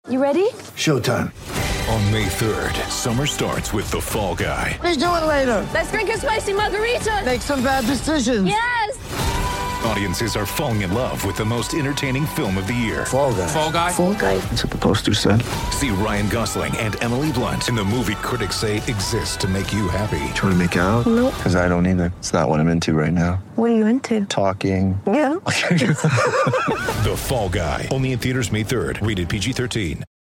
You ready? Showtime. On May 3rd, summer starts with The Fall Guy. Let's do it later. Let's drink a spicy margarita. Make some bad decisions. Yes! Audiences are falling in love with the most entertaining film of the year. Fall Guy. Fall Guy? Fall Guy. That's what the poster said. See Ryan Gosling and Emily Blunt in the movie critics say exists to make you happy. Trying to make it out? Nope. Because I don't either. It's not what I'm into right now. What are you into? Talking. Yeah. The Fall Guy. Only in theaters May 3rd. Rated PG-13.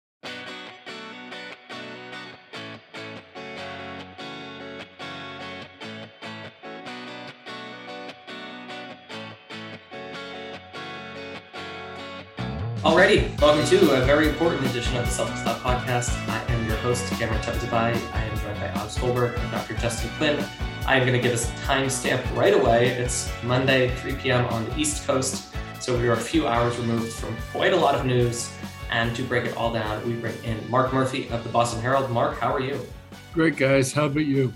Alrighty, welcome to a very important edition of the Celtics Lab podcast. I am your host, Cameron Teptabai. I am joined by Alex Goldberg and Dr. Justin Quinn. I am going to give us a timestamp right away. It's Monday, 3 p.m. on the East Coast, so we are a few hours removed from quite a lot of news. And to break it all down, we bring in Mark Murphy of the Boston Herald. Mark, how are you? Great, guys. How about you?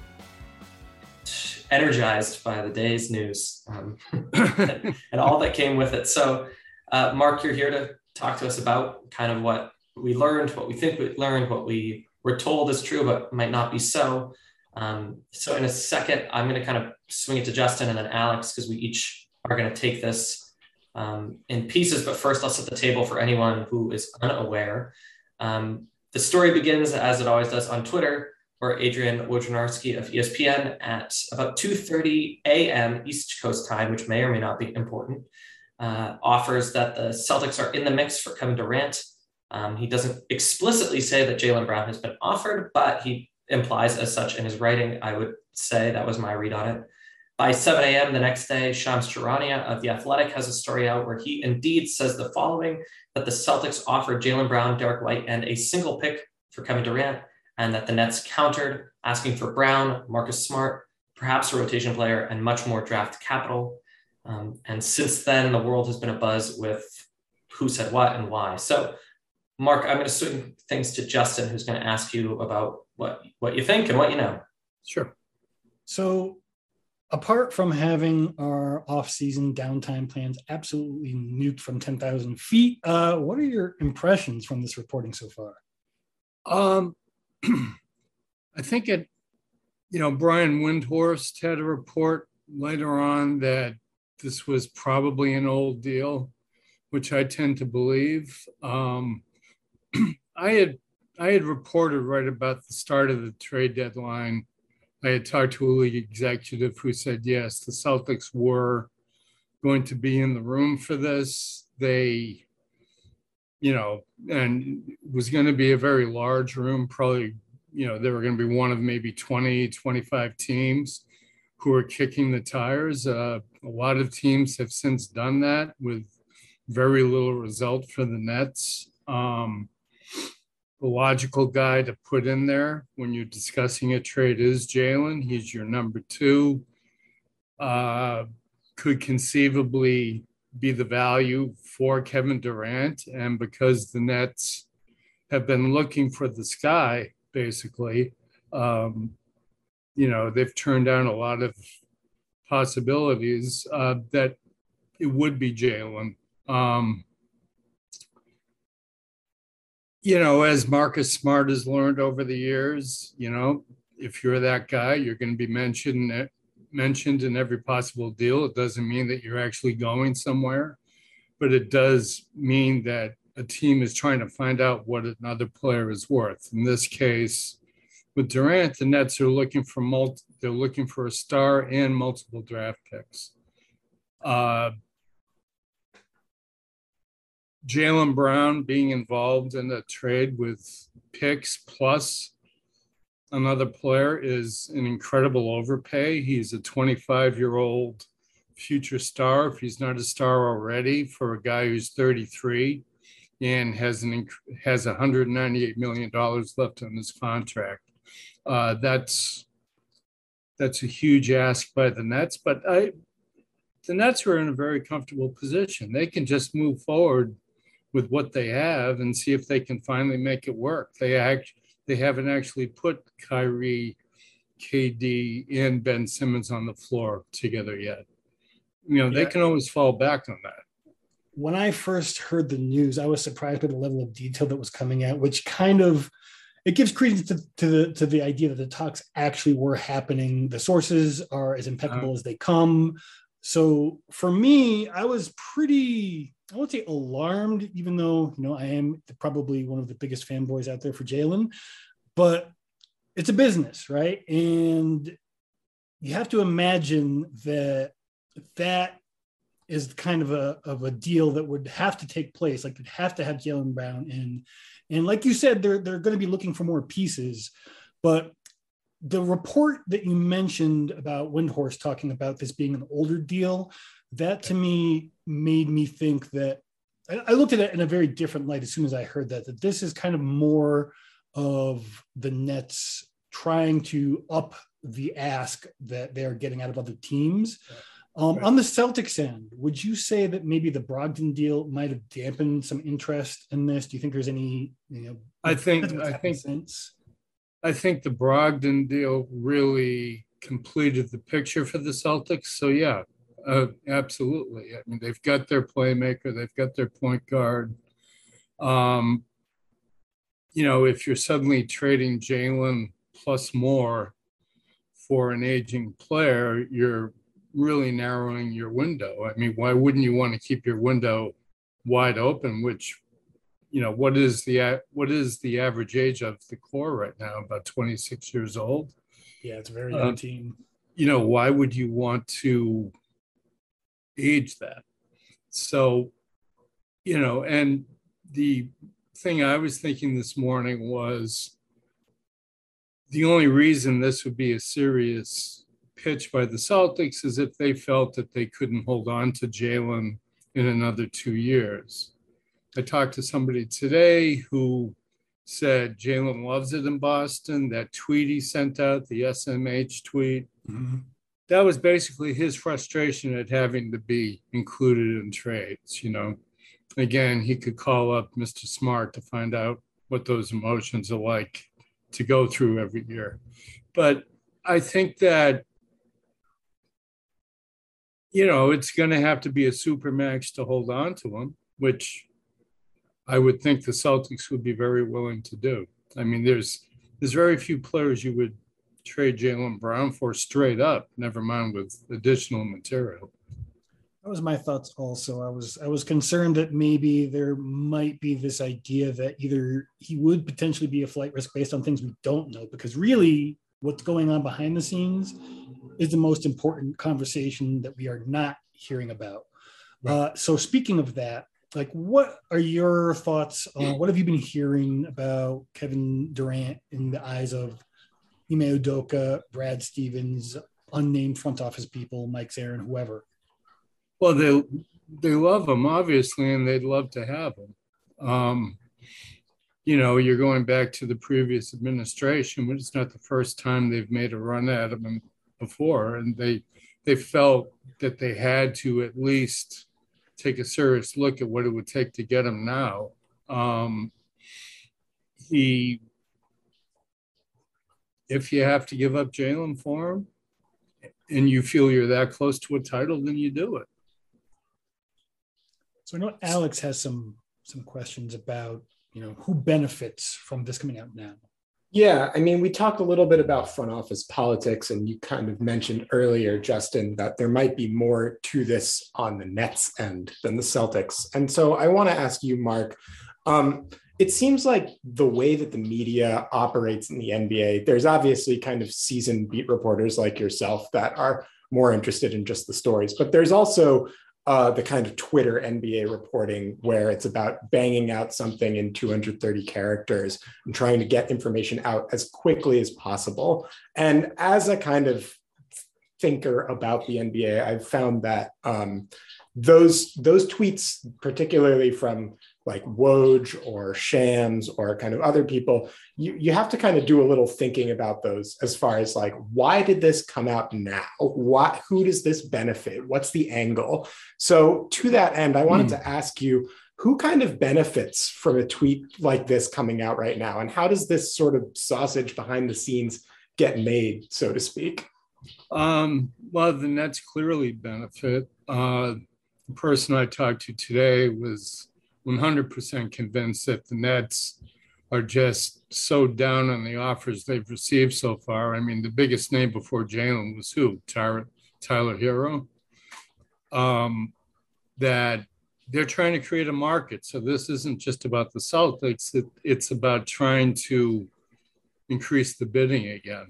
Energized by the day's news and all that came with it. So, Mark, you're here to talk to us about kind of what we learned, what we think we learned, what we were told is true, but might not be so. So in a second, I'm going to kind of swing it to Justin and then Alex, because we each are going to take this in pieces. But first, I'll set the table for anyone who is unaware. The story begins, as it always does, on Twitter, where Adrian Wojnarowski of ESPN at about 2:30 a.m. East Coast time, which may or may not be important, offers that the Celtics are in the mix for Kevin Durant. He doesn't explicitly say that Jaylen Brown has been offered, but he implies as such in his writing. I would say that was my read on it. By 7 a.m. the next day, Shams Charania of The Athletic has a story out where he indeed says the following, that the Celtics offered Jaylen Brown, Derek White, and a single pick for Kevin Durant, and that the Nets countered, asking for Brown, Marcus Smart, perhaps a rotation player, and much more draft capital. And since then, the world has been abuzz with who said what and why. So, Mark, I'm going to swing things to Justin, who's going to ask you about what you think and what you know. Sure. So, apart from having our off-season downtime plans absolutely nuked from 10,000 feet, what are your impressions from this reporting so far? I think Brian Windhorst had a report later on that this was probably an old deal, which I tend to believe. I had reported right about the start of the trade deadline. I had talked to a league executive who said, yes, the Celtics were going to be in the room for this. They, and it was going to be a very large room, probably, they were going to be one of maybe 20, 25 teams who are kicking the tires. A lot of teams have since done that with very little result for the Nets. The logical guy to put in there when you're discussing a trade is Jaylen. He's your number two. Could conceivably be the value for Kevin Durant. And because the Nets have been looking for the sky, basically, they've turned down a lot of possibilities that it would be Jaylen. As Marcus Smart has learned over the years, if you're that guy, you're going to be mentioned in every possible deal. It doesn't mean that you're actually going somewhere, but it does mean that a team is trying to find out what another player is worth. In this case, with Durant, the Nets are looking for a star and multiple draft picks. Jaylen Brown being involved in a trade with picks plus another player is an incredible overpay. He's a 25-year-old future star, if he's not a star already, for a guy who's 33 and has $198 million left on his contract. That's a huge ask by the Nets, but the Nets are in a very comfortable position. They can just move forward with what they have and see if they can finally make it work. They haven't actually put Kyrie, KD, and Ben Simmons on the floor together yet. They can always fall back on that. when I first heard the news, I was surprised by the level of detail that was coming out, which kind of it gives credence to the idea that the talks actually were happening. The sources are as impeccable as they come. So for me, I was pretty, I would say, alarmed, even though, I am probably one of the biggest fanboys out there for Jaylen, but it's a business, right? And you have to imagine that is kind of a deal that would have to take place. Like, you'd have to have Jaylen Brown in. And like you said, they're going to be looking for more pieces. But the report that you mentioned about Windhorst talking about this being an older deal, that to me made me think that I looked at it in a very different light as soon as I heard that this is kind of more of the Nets trying to up the ask that they're getting out of other teams. On the Celtics end, would you say that maybe the Brogdon deal might have dampened some interest in this? Do you think there's any, I think the Brogdon deal really completed the picture for the Celtics. So yeah, absolutely. I mean, they've got their playmaker, they've got their point guard. If you're suddenly trading Jaylen plus more for an aging player, you're really narrowing your window. I mean, why wouldn't you want to keep your window wide open, which, what is the average age of the core right now? About 26 years old. Yeah, it's a very young team. Why would you want to age that? So, and the thing I was thinking this morning was the only reason this would be a serious pitch by the Celtics is if they felt that they couldn't hold on to Jaylen in another 2 years. I talked to somebody today who said Jaylen loves it in Boston. That tweet he sent out, the SMH tweet, that was basically his frustration at having to be included in trades. Again, he could call up Mr. Smart to find out what those emotions are like to go through every year. But I think that it's going to have to be a supermax to hold on to him, which I would think the Celtics would be very willing to do. I mean, there's very few players you would trade Jaylen Brown for straight up, never mind with additional material. That was my thoughts also. I was concerned that maybe there might be this idea that either he would potentially be a flight risk based on things we don't know, because really what's going on behind the scenes is the most important conversation that we are not hearing about. Right. So speaking of that, like, what are your thoughts on what have you been hearing about Kevin Durant in the eyes of Ime Udoka, Brad Stevens, unnamed front office people, Mike Zarin, whoever? Well, they love him, obviously, and they'd love to have him. You're going back to the previous administration, but it's not the first time they've made a run at him before, and they felt that they had to at least take a serious look at what it would take to get him now. If you have to give up Jaylen for him and you feel you're that close to a title, then you do it. So I know Alex has some questions about, who benefits from this coming out now. Yeah, I mean, we talked a little bit about front office politics, and you kind of mentioned earlier, Justin, that there might be more to this on the Nets end than the Celtics. And so I want to ask you, Mark, it seems like the way that the media operates in the NBA, there's obviously kind of seasoned beat reporters like yourself that are more interested in just the stories, but there's also the kind of Twitter NBA reporting where it's about banging out something in 230 characters and trying to get information out as quickly as possible. And as a kind of thinker about the NBA, I've found that those tweets, particularly from like Woj or Shams or kind of other people, you have to kind of do a little thinking about those as far as like, why did this come out now? Who does this benefit? What's the angle? So to that end, I wanted to ask you, who kind of benefits from a tweet like this coming out right now? And how does this sort of sausage behind the scenes get made, so to speak? Well, the Nets clearly benefit. the person I talked to today was 100% convinced that the Nets are just so down on the offers they've received so far. I mean, the biggest name before Jalen was who? Tyler Hero. That they're trying to create a market. So this isn't just about the Celtics. It's about trying to increase the bidding again.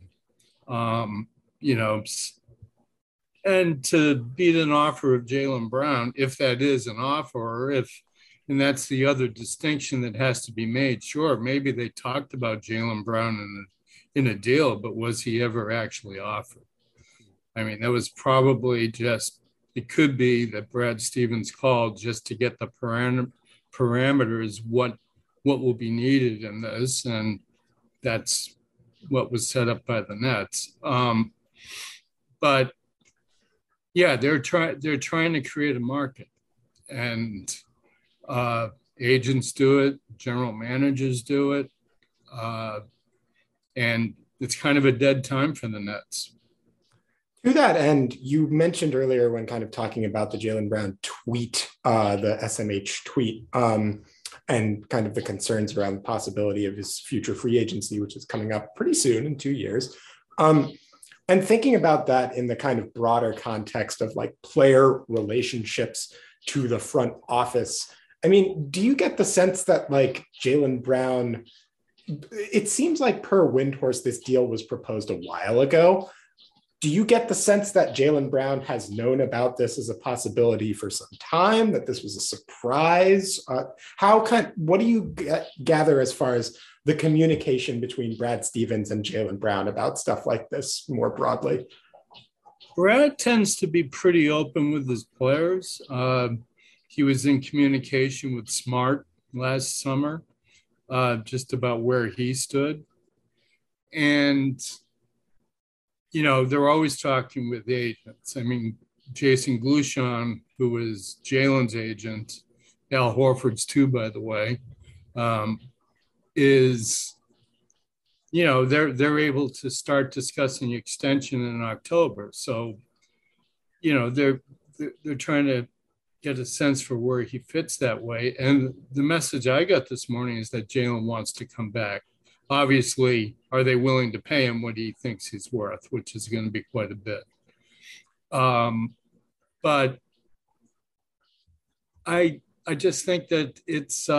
And to beat an offer of Jaylen Brown, if that is an offer, or and that's the other distinction that has to be made. Sure, maybe they talked about Jaylen Brown in a deal, but was he ever actually offered? I mean, that was probably just, it could be that Brad Stevens called just to get the parameters, what will be needed in this, and that's what was set up by the Nets. But yeah, they're trying to create a market, and agents do it, general managers do it, and it's kind of a dead time for the Nets. To that end, you mentioned earlier when kind of talking about the Jaylen Brown tweet, the SMH tweet, and kind of the concerns around the possibility of his future free agency, which is coming up pretty soon in 2 years. And thinking about that in the kind of broader context of like player relationships to the front office, I mean, do you get the sense that like Jaylen Brown, it seems like per Windhorst, this deal was proposed a while ago. Do you get the sense that Jaylen Brown has known about this as a possibility for some time, that this was a surprise? What do you gather as far as the communication between Brad Stevens and Jaylen Brown about stuff like this more broadly? Brad tends to be pretty open with his players. He was in communication with Smart last summer, just about where he stood. And they're always talking with agents. I mean, Jason Glushon, who was Jalen's agent, Al Horford's too, by the way, is, they're able to start discussing extension in October. So, they're trying to get a sense for where he fits that way. And the message I got this morning is that Jalen wants to come back. Obviously, are they willing to pay him what he thinks he's worth, which is going to be quite a bit. But I just think that it's,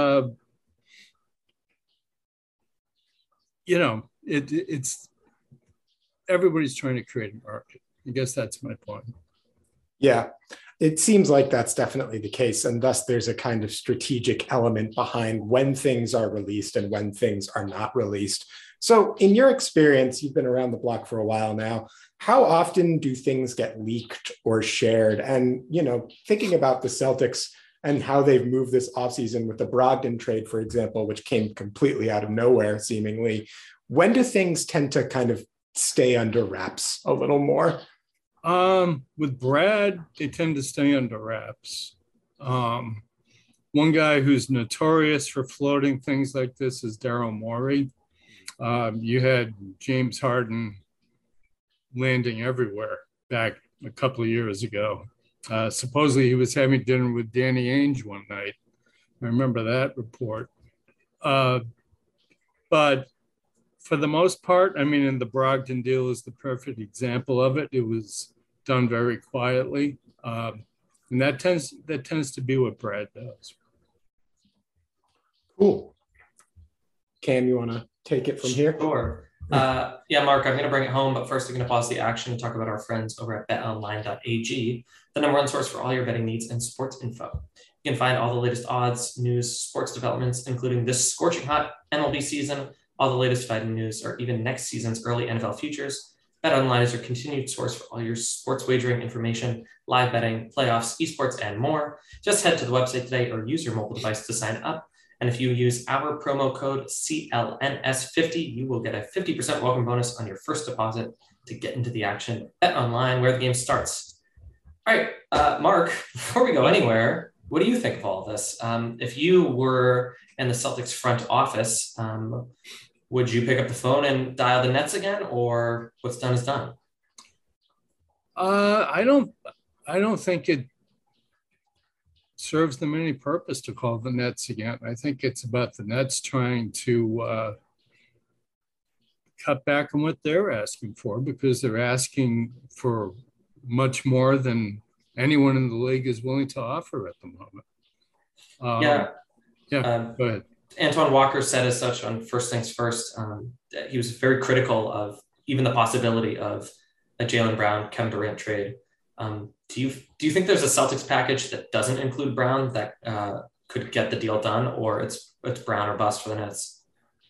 it's everybody's trying to create a market. I guess that's my point. Yeah, it seems like that's definitely the case. And thus there's a kind of strategic element behind when things are released and when things are not released. So in your experience, you've been around the block for a while now, how often do things get leaked or shared? And, thinking about the Celtics and how they've moved this offseason with the Brogdon trade, for example, which came completely out of nowhere, seemingly, when do things tend to kind of stay under wraps a little more? With Brad, they tend to stay under wraps. One guy who's notorious for floating things like this is Daryl Morey. You had James Harden landing everywhere back a couple of years ago. Supposedly he was having dinner with Danny Ainge one night. I remember that report. But for the most part, I mean, and the Brogdon deal is the perfect example of it. It was done very quietly. And that tends to be what Brad does. Cool. Cam, you want to take it from here? Sure. Yeah, Mark, I'm going to bring it home, but first I'm going to pause the action and talk about our friends over at betonline.ag, the number one source for all your betting needs and sports info. You can find all the latest odds, news, sports developments, including this scorching hot MLB season, all the latest fighting news, or even next season's early NFL futures. BetOnline is your continued source for all your sports wagering information, live betting, playoffs, esports, and more. Just head to the website today or use your mobile device to sign up. And if you use our promo code CLNS50, you will get a 50% welcome bonus on your first deposit to get into the action. BetOnline, where the game starts. All right, Mark, before we go anywhere, what do you think of all of this? If you were in the Celtics front office, would you pick up the phone and dial the Nets again, or what's done is done? I don't think it serves them any purpose to call the Nets again. I think it's about the Nets trying to cut back on what they're asking for, because they're asking for much more than anyone in the league is willing to offer at the moment. Go ahead. Antoine Walker said as such on First Things First, that he was very critical of even the possibility of a Jaylen Brown, Kevin Durant trade. Do you think there's a Celtics package that doesn't include Brown that could get the deal done, or it's Brown or bust for the Nets?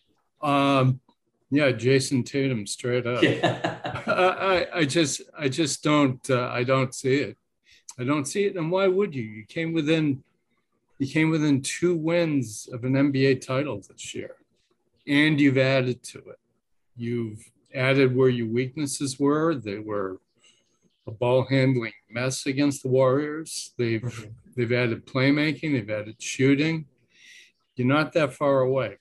Jason Tatum straight up. Yeah. I just don't see it. I don't see it. And why would you? You came within 2 wins of an NBA title this year, and you've added to it. You've added where your weaknesses were. They were a ball handling mess against the Warriors. They've added playmaking. They've added shooting. You're not that far away.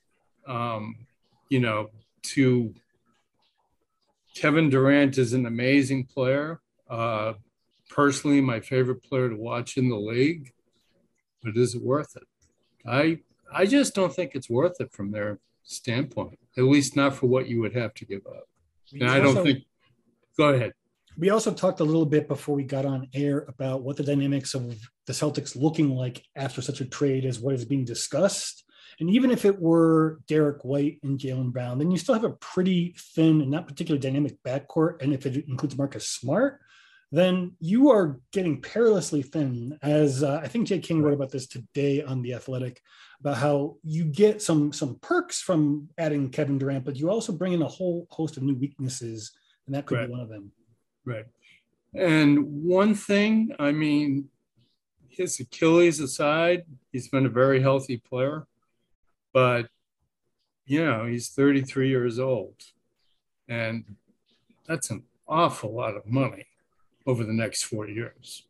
To Kevin Durant is an amazing player. Personally, my favorite player to watch in the league. But is it worth it? I just don't think it's worth it from their standpoint, at least not for what you would have to give up. Go ahead. We also talked a little bit before we got on air about what the dynamics of the Celtics looking like after such a trade is what is being discussed. And even if it were Derek White and Jaylen Brown, then you still have a pretty thin and not particularly dynamic backcourt. And if it includes Marcus Smart, then you are getting perilously thin. As I think Jay King wrote about this today on The Athletic, about how you get some perks from adding Kevin Durant, but you also bring in a whole host of new weaknesses, and that could be one of them. Right. And one thing, his Achilles aside, he's been a very healthy player, but, he's 33 years old, and that's an awful lot of money over the next 4 years.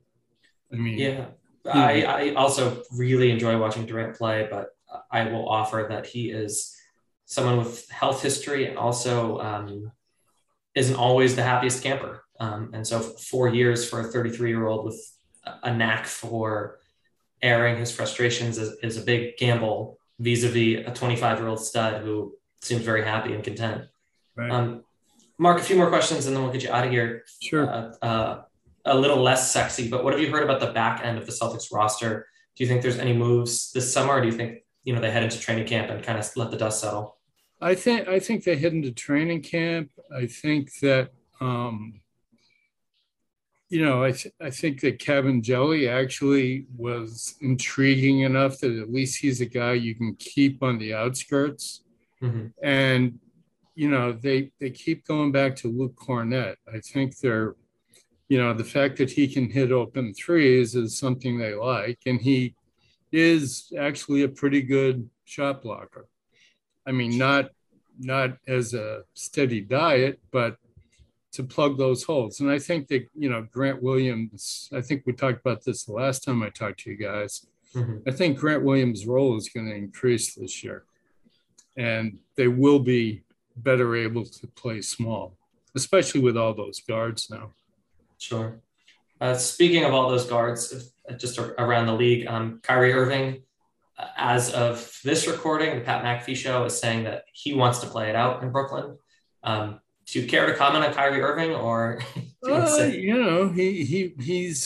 I also really enjoy watching Durant play, but I will offer that he is someone with health history and also isn't always the happiest camper. And so 4 years for a 33-year-old with a knack for airing his frustrations is a big gamble vis-a-vis a 25-year-old stud who seems very happy and content. Right. Mark, a few more questions and then we'll get you out of here. Sure. A little less sexy, but what have you heard about the back end of the Celtics roster? Do you think there's any moves this summer, or do you think, they head into training camp and kind of let the dust settle? I think they head into training camp. I think that, I think that Kevin Jelly actually was intriguing enough that at least he's a guy you can keep on the outskirts. Mm-hmm. And, they keep going back to Luke Cornett. I think they're, the fact that he can hit open threes is something they like. And he is actually a pretty good shot blocker. Not as a steady diet, but to plug those holes. And I think that, Grant Williams, I think we talked about this the last time I talked to you guys. Mm-hmm. I think Grant Williams' role is going to increase this year. And they will be better able to play small, especially with all those guards now. Sure. Speaking of all those guards, just around the league, Kyrie Irving, as of this recording, the Pat McAfee show is saying that he wants to play it out in Brooklyn. Do you care to comment on Kyrie Irving, or he's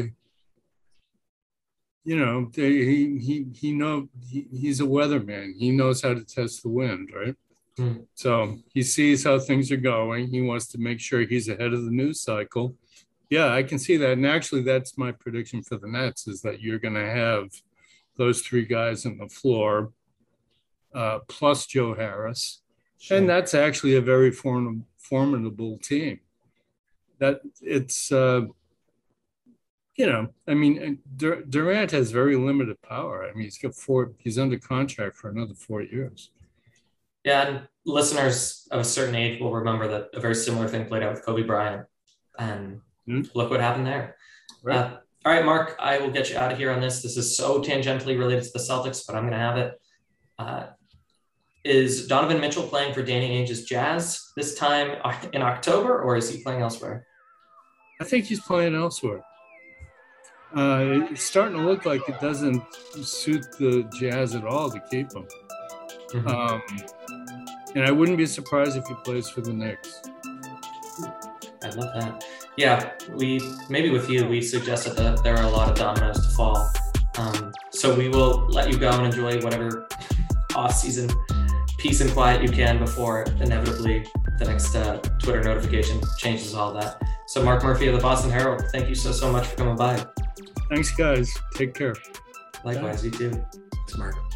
he's a weatherman. He knows how to test the wind, right? Mm. So he sees how things are going. He wants to make sure he's ahead of the news cycle. Yeah, I can see that. And actually, that's my prediction for the Nets, is that you're going to have those 3 guys on the floor, plus Joe Harris. Sure. And that's actually a very formidable team. That it's, Durant has very limited power. He's under contract for another 4 years. Yeah, and listeners of a certain age will remember that a very similar thing played out with Kobe Bryant. And look what happened there. Right. All right, Mark, I will get you out of here on this. This is so tangentially related to the Celtics, but I'm going to have it. Is Donovan Mitchell playing for Danny Ainge's Jazz this time in October, or is he playing elsewhere? I think he's playing elsewhere. It's starting to look like it doesn't suit the Jazz at all to keep him. And I wouldn't be surprised if he plays for the Knicks. I love that. Yeah, we suggested that there are a lot of dominoes to fall. So we will let you go and enjoy whatever off-season peace and quiet you can before inevitably the next Twitter notification changes all that. So Mark Murphy of the Boston Herald, thank you so much for coming by. Thanks, guys. Take care. Likewise, you too. Thanks, Mark.